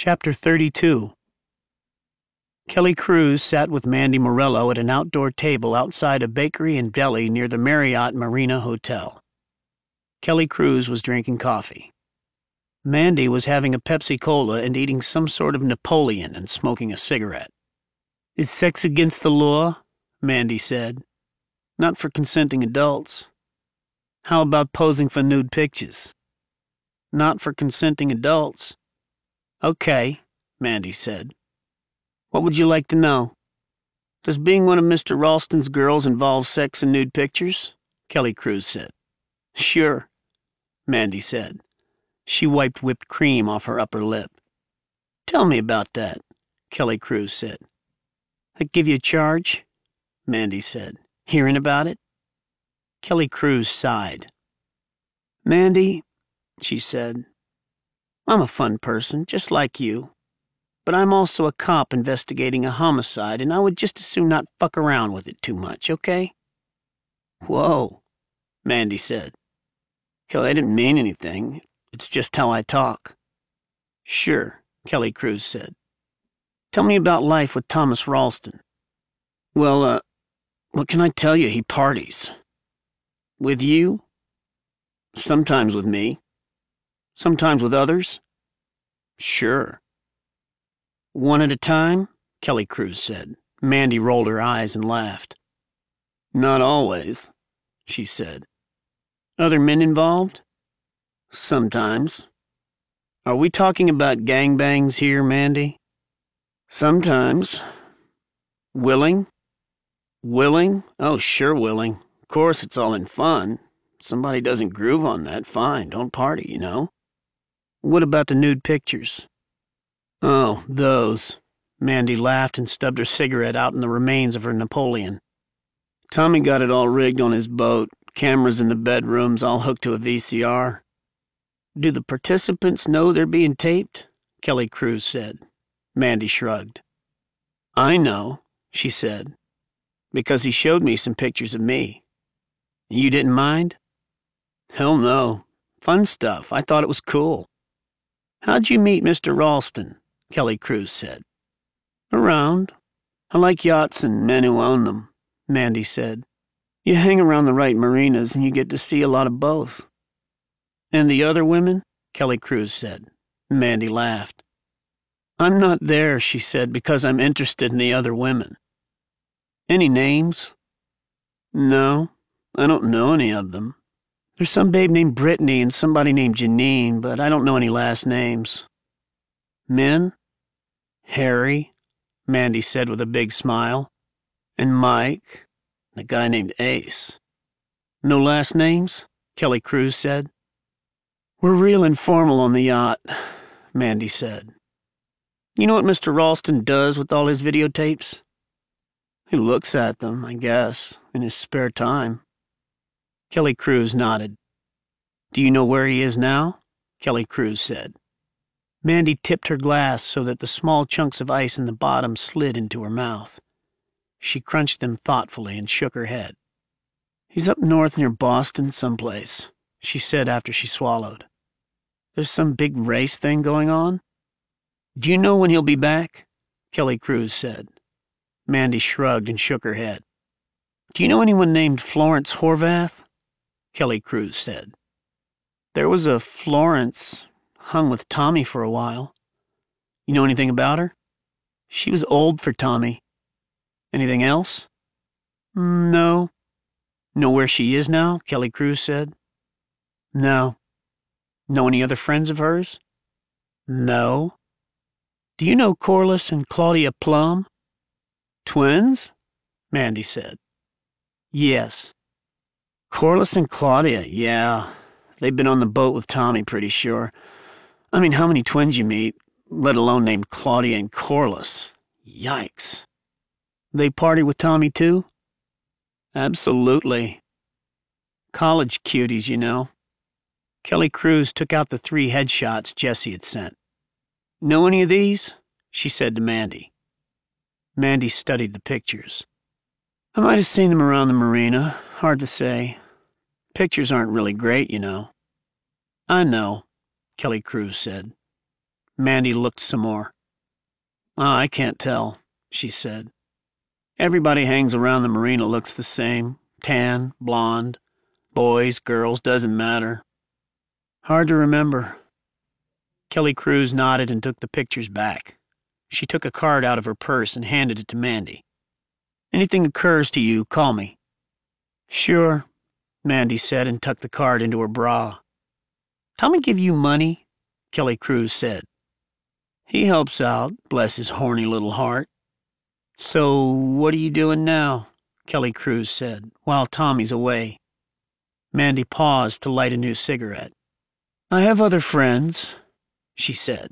Chapter 32. Kelly Cruz sat with Mandy Morello at an outdoor table outside a bakery and deli near the Marriott Marina Hotel. Kelly Cruz was drinking coffee. Mandy was having a Pepsi-Cola and eating some sort of Napoleon and smoking a cigarette. "Is sex against the law?" Mandy said. "Not for consenting adults." "How about posing for nude pictures?" "Not for consenting adults." "Okay," Mandy said. "What would you like to know?" "Does being one of Mr. Ralston's girls involve sex and nude pictures?" Kelly Cruz said. "Sure," Mandy said. She wiped whipped cream off her upper lip. "Tell me about that," Kelly Cruz said. "That give you a charge?" Mandy said. "Hearing about it?" Kelly Cruz sighed. "Mandy," she said, "I'm a fun person, just like you. But I'm also a cop investigating a homicide, and I would just as soon not fuck around with it too much, okay?" "Whoa," Mandy said. "Kelly, I didn't mean anything. It's just how I talk." "Sure," Kelly Cruz said. "Tell me about life with Thomas Ralston." "Well, what can I tell you? He parties." "With you?" "Sometimes with me." "Sometimes with others?" "Sure." "One at a time?" Kelly Cruz said. Mandy rolled her eyes and laughed. "Not always," she said. "Other men involved?" "Sometimes." "Are we talking about gangbangs here, Mandy?" "Sometimes." "Willing?" "Willing? Oh, sure willing. Of course, it's all in fun. Somebody doesn't groove on that, fine, don't party, you know." "What about the nude pictures?" "Oh, those." Mandy laughed and stubbed her cigarette out in the remains of her Napoleon. "Tommy got it all rigged on his boat, cameras in the bedrooms, all hooked to a VCR. "Do the participants know they're being taped?" Kelly Cruz said. Mandy shrugged. "I know," she said, "because he showed me some pictures of me." "You didn't mind?" "Hell no. Fun stuff. I thought it was cool." "How'd you meet Mr. Ralston?" Kelly Cruz said. "Around. I like yachts and men who own them," Mandy said. "You hang around the right marinas and you get to see a lot of both." "And the other women?" Kelly Cruz said. Mandy laughed. "I'm not there," she said, "because I'm interested in the other women." "Any names?" "No, I don't know any of them. There's some babe named Brittany and somebody named Janine, but I don't know any last names." "Men?" "Harry," Mandy said with a big smile, "and Mike, and a guy named Ace." "No last names?" Kelly Cruz said. "We're real informal on the yacht," Mandy said. "You know what Mr. Ralston does with all his videotapes?" "He looks at them, I guess, in his spare time." Kelly Cruz nodded. "Do you know where he is now?" Kelly Cruz said. Mandy tipped her glass so that the small chunks of ice in the bottom slid into her mouth. She crunched them thoughtfully and shook her head. "He's up north near Boston someplace," she said after she swallowed. "There's some big race thing going on." "Do you know when he'll be back?" Kelly Cruz said. Mandy shrugged and shook her head. "Do you know anyone named Florence Horvath?" Kelly Cruz said. "There was a Florence, hung with Tommy for a while. You know anything about her?" "She was old for Tommy." "Anything else?" "No." "Know where she is now?" Kelly Cruz said. "No." "Know any other friends of hers?" "No." "Do you know Corliss and Claudia Plum?" "Twins?" Mandy said. "Yes." "Corliss and Claudia, yeah. They've been on the boat with Tommy, pretty sure. I mean, how many twins you meet, let alone named Claudia and Corliss? Yikes." "They party with Tommy, too?" "Absolutely. College cuties, you know." Kelly Cruz took out the 3 headshots Jesse had sent. "Know any of these?" she said to Mandy. Mandy studied the pictures. "I might have seen them around the marina. Hard to say. Pictures aren't really great, you know." "I know," Kelly Cruz said. Mandy looked some more. "Oh, I can't tell," she said. "Everybody hangs around the marina looks the same. Tan, blonde, boys, girls, doesn't matter. Hard to remember." Kelly Cruz nodded and took the pictures back. She took a card out of her purse and handed it to Mandy. "Anything occurs to you, call me." "Sure," Mandy said and tucked the card into her bra. "Tommy give you money?" Kelly Cruz said. "He helps out, bless his horny little heart." "So what are you doing now?" Kelly Cruz said, "while Tommy's away." Mandy paused to light a new cigarette. "I have other friends," she said.